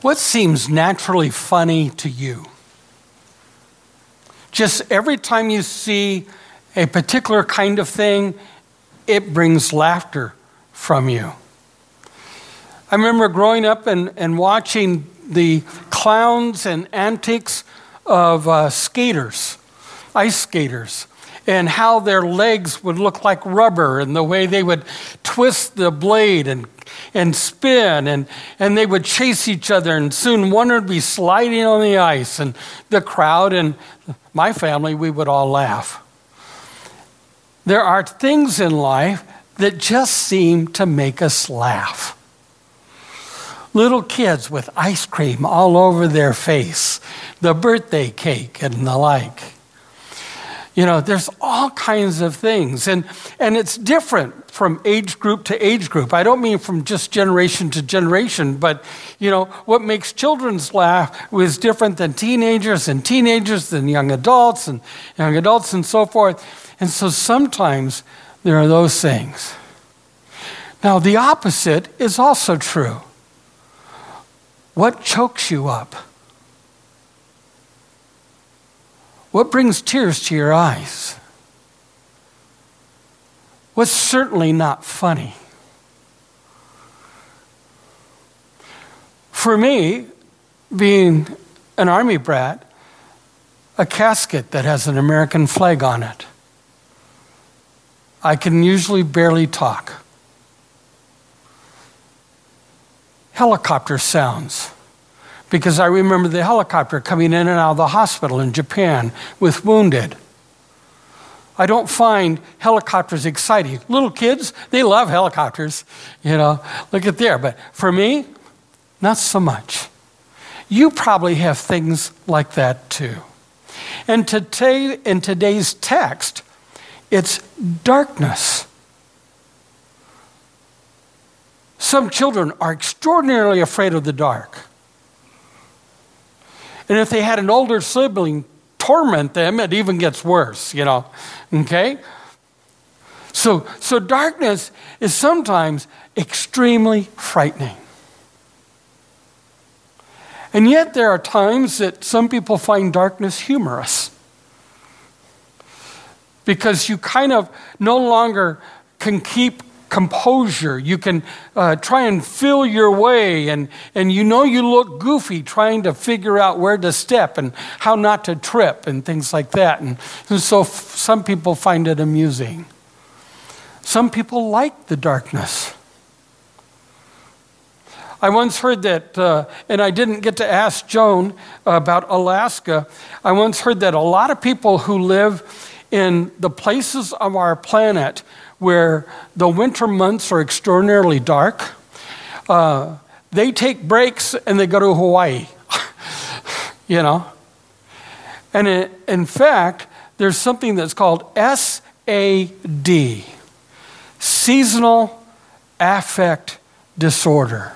What seems naturally funny to you? Just every time you see a particular kind of thing, it brings laughter from you. I remember growing up and watching the clowns and antics of skaters, ice skaters, and how their legs would look like rubber and the way they would twist the blade and spin and they would chase each other, and soon one would be sliding on the ice, and the crowd and my family, we would all laugh. There are things in life that just seem to make us laugh. Little kids with ice cream all over their face, the birthday cake and the like. You know, there's all kinds of things, and it's different from age group to age group. I don't mean from just generation to generation, but, you know, what makes children's laugh is different than teenagers and young adults and so forth. And so sometimes there are those things. Now, the opposite is also true. What chokes you up? What brings tears to your eyes? What's certainly not funny? For me, being an Army brat, a casket that has an American flag on it. I can usually barely talk. Helicopter sounds. Because I remember the helicopter coming in and out of the hospital in Japan with wounded. I don't find helicopters exciting. Little kids, they love helicopters. You know, look at there. But for me, not so much. You probably have things like that too. And today, in today's text, it's darkness. Some children are extraordinarily afraid of the dark. And if they had an older sibling torment them, it even gets worse, you know, okay? So darkness is sometimes extremely frightening. And yet there are times that some people find darkness humorous. Because you kind of no longer can keep composure. You can try and feel your way, and you know you look goofy trying to figure out where to step and how not to trip and things like that. And so some people find it amusing. Some people like the darkness. I once heard that, and I didn't get to ask Joan about Alaska, I once heard that a lot of people who live in the places of our planet where the winter months are extraordinarily dark, they take breaks and they go to Hawaii, you know. And in fact, there's something that's called SAD, Seasonal Affect Disorder.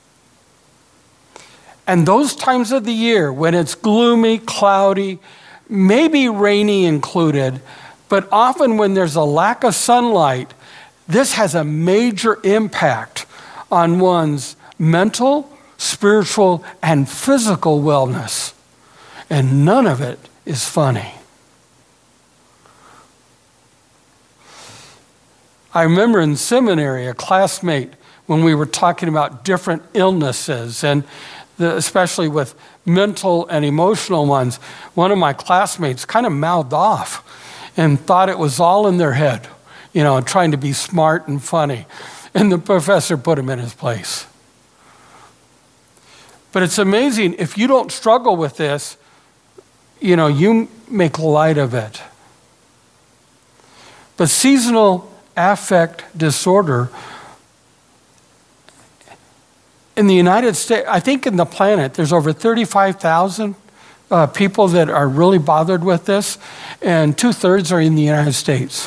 And those times of the year when it's gloomy, cloudy, maybe rainy included, but often when there's a lack of sunlight, this has a major impact on one's mental, spiritual, and physical wellness. And none of it is funny. I remember in seminary, a classmate, when we were talking about different illnesses, and especially with mental and emotional ones, one of my classmates kind of mouthed off and thought it was all in their head, you know, trying to be smart and funny. And the professor put him in his place. But it's amazing, if you don't struggle with this, you know, you make light of it. But seasonal affect disorder in the United States, I think in the planet, there's over 35,000 people that are really bothered with this, and 2/3 are in the United States.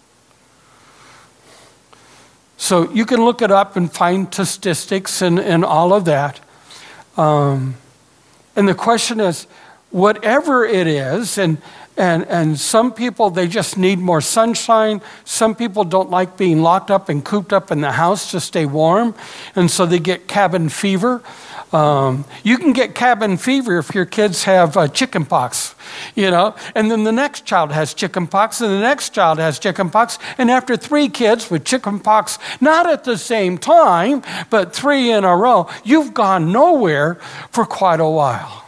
So you can look it up and find statistics and all of that. And the question is, whatever it is, and some people, they just need more sunshine. Some people don't like being locked up and cooped up in the house to stay warm, and so they get cabin fever. You can get cabin fever if your kids have chicken pox, and then the next child has chicken pox, and the next child has chicken pox, and after 3 kids with chicken pox, not at the same time, but 3 in a row, you've gone nowhere for quite a while.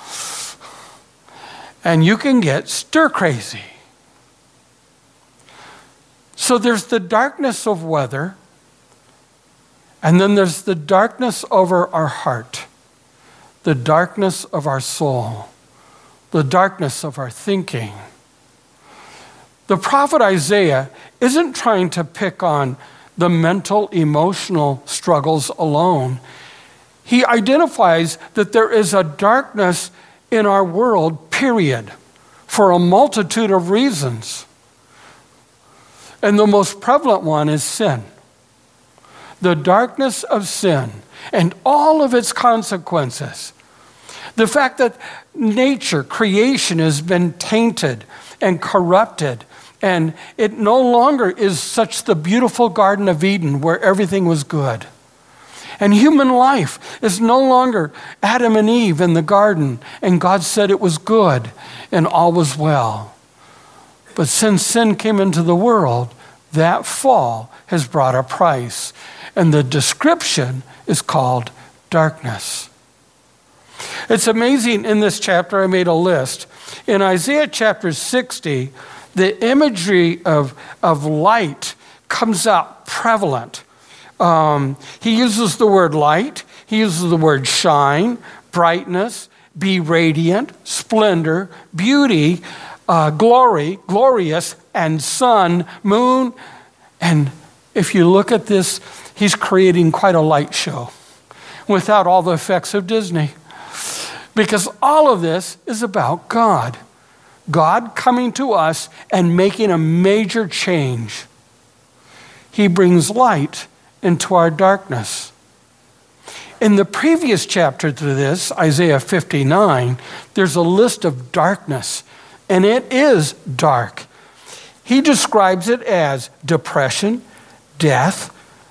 And you can get stir crazy. So there's the darkness of weather, and then there's the darkness over our heart, the darkness of our soul, the darkness of our thinking. The prophet Isaiah isn't trying to pick on the mental, emotional struggles alone. He identifies that there is a darkness in our world, period, for a multitude of reasons. And the most prevalent one is sin. The darkness of sin and all of its consequences. The fact that nature, creation, has been tainted and corrupted, and it no longer is such the beautiful Garden of Eden where everything was good. And human life is no longer Adam and Eve in the garden, and God said it was good and all was well. But since sin came into the world, that fall has brought a price, and the description is called darkness. It's amazing in this chapter, I made a list. In Isaiah chapter 60, the imagery of light comes out prevalent. He uses the word light, he uses the word shine, brightness, be radiant, splendor, beauty, glory, glorious, and sun, moon. And if you look at this, he's creating quite a light show without all the effects of Disney. Because all of this is about God. God coming to us and making a major change. He brings light into our darkness. In the previous chapter to this, Isaiah 59, there's a list of darkness, and it is dark. He describes it as depression, death,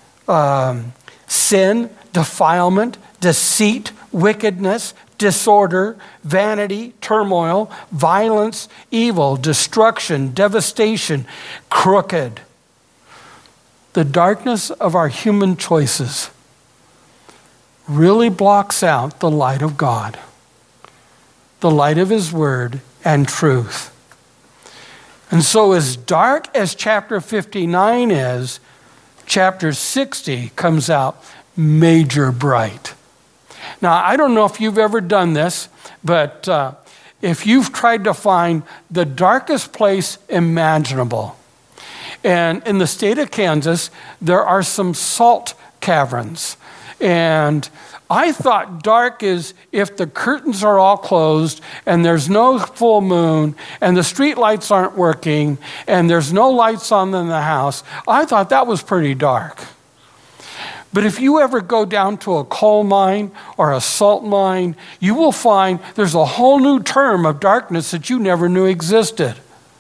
sin, defilement, deceit, wickedness, disorder, vanity, turmoil, violence, evil, destruction, devastation, crooked. The darkness of our human choices really blocks out the light of God, the light of His Word and truth. And so as dark as chapter 59 is, chapter 60 comes out major bright. Now, I don't know if you've ever done this, but if you've tried to find the darkest place imaginable, and in the state of Kansas, there are some salt caverns. And I thought dark is if the curtains are all closed and there's no full moon and the street lights aren't working and there's no lights on in the house. I thought that was pretty dark. But if you ever go down to a coal mine or a salt mine, you will find there's a whole new term of darkness that you never knew existed.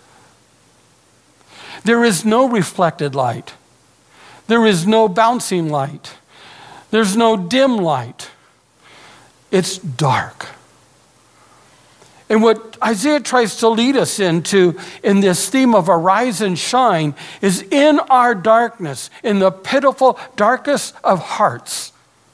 There is no reflected light. There is no bouncing light. There's no dim light. It's dark. And what Isaiah tries to lead us into in this theme of arise and shine is in our darkness, in the pitiful darkest of hearts.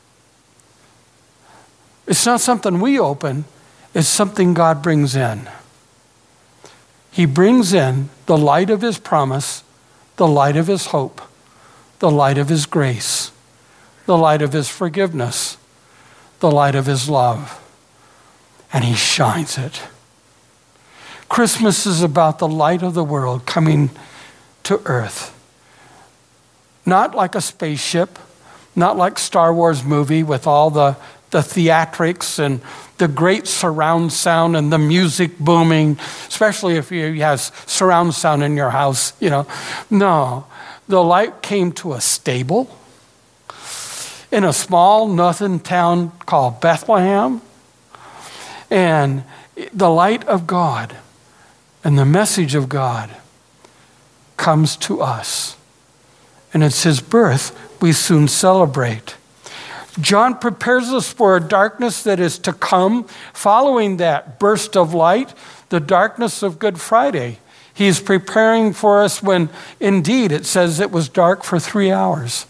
It's not something we open, it's something God brings in. He brings in the light of His promise, the light of His hope, the light of His grace, the light of His forgiveness, the light of His love, and He shines it. Christmas is about the light of the world coming to earth. Not like a spaceship, not like Star Wars movie with all the theatrics and the great surround sound and the music booming, especially if you have surround sound in your house, No, the light came to a stable in a small nothing town called Bethlehem. And the light of God and the message of God comes to us. And it's his birth we soon celebrate. John prepares us for a darkness that is to come following that burst of light, the darkness of Good Friday. He's preparing for us when, indeed, it says it was dark for 3 hours.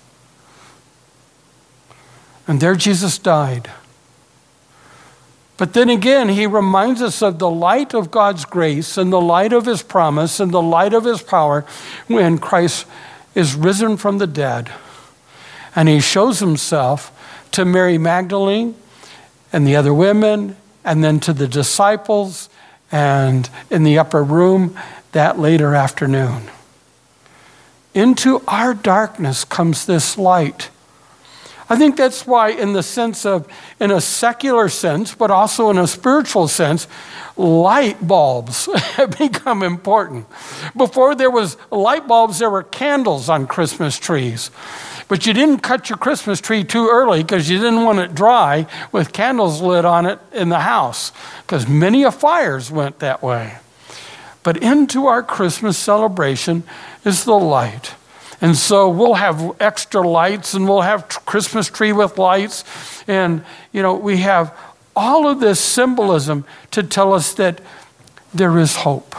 And there Jesus died. But then again, he reminds us of the light of God's grace and the light of his promise and the light of his power when Christ is risen from the dead. And he shows himself to Mary Magdalene and the other women, and then to the disciples, and in the upper room that later afternoon. Into our darkness comes this light. I think that's why, in the sense of, in a secular sense, but also in a spiritual sense, light bulbs have become important. Before there was light bulbs, there were candles on Christmas trees. But you didn't cut your Christmas tree too early because you didn't want it dry with candles lit on it in the house, because many a fires went that way. But into our Christmas celebration is the light. And so we'll have extra lights, and we'll have Christmas tree with lights. And, we have all of this symbolism to tell us that there is hope.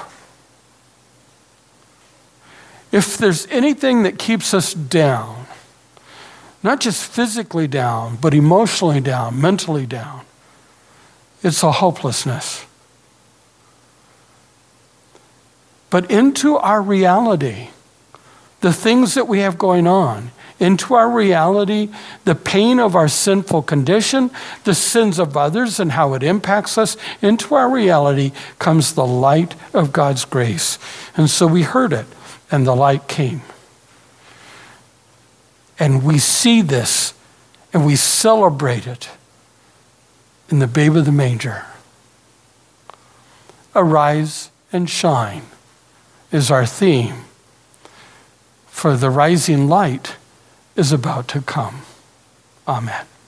If there's anything that keeps us down, not just physically down, but emotionally down, mentally down, it's a hopelessness. But into our reality, the things that we have going on, into our reality, the pain of our sinful condition, the sins of others and how it impacts us, into our reality comes the light of God's grace. And so we heard it, and the light came. And we see this, and we celebrate it in the babe of the manger. Arise and shine is our theme. For the rising light is about to come. Amen.